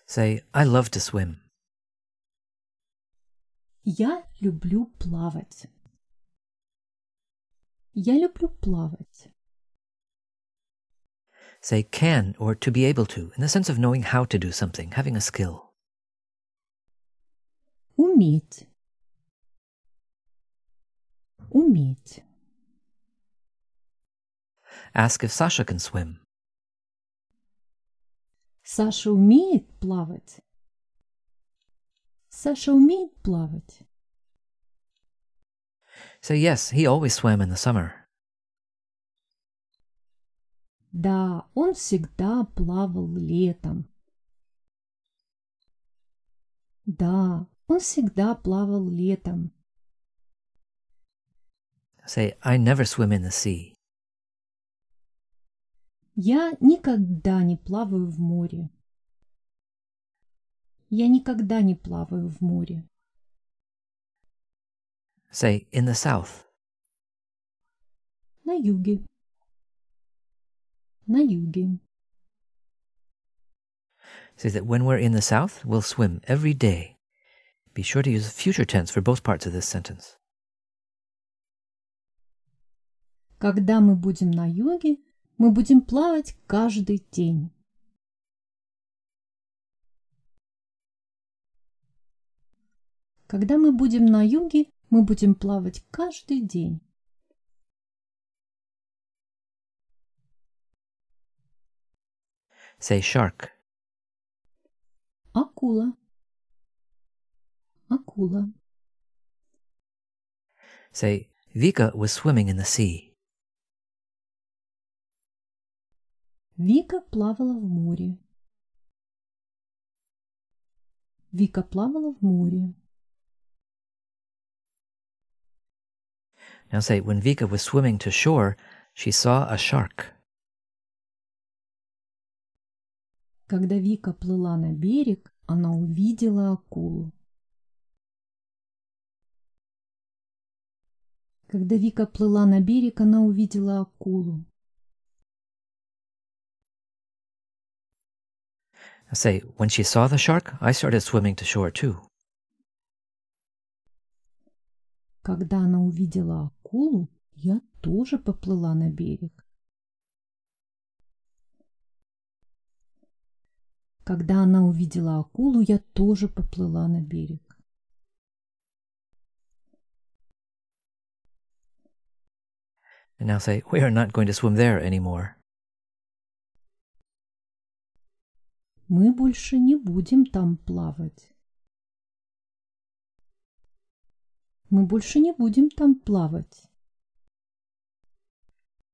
Say, I love to swim. Я люблю плавать. Я люблю плавать. Say can or to be able to, in the sense of knowing how to do something, having a skill. Уметь. Уметь. Ask if Sasha can swim. Саша умеет плавать. Саша умеет плавать. Say yes, he always swam in the summer. Да, он всегда плавал летом. Да, он всегда плавал летом. Say, I never swim in the sea. Я никогда не плаваю в море. Я никогда не плаваю в море. Say, in the south. На юге. На юге. Say that when we're in the south, we'll swim every day. Be sure to use future tense for both parts of this sentence. Когда мы будем на юге, мы будем плавать каждый день. Когда мы будем на юге, мы будем плавать каждый день. Say shark. Акула. Акула. Say, Vika was swimming in the sea. Вика плавала в море. Вика плавала в море. Now say, when Vika was swimming to shore, she saw a shark. Когда Вика плыла на берег, она увидела акулу. Когда Вика плыла на берег, она увидела акулу. Say, when she saw the shark, I started swimming to shore too. Когда она увидела акулу, я тоже поплыла на берег. Когда она увидела акулу, я тоже поплыла на берег. And now say, we are not going to swim there anymore. Мы больше не будем там плавать. Мы больше не будем там плавать.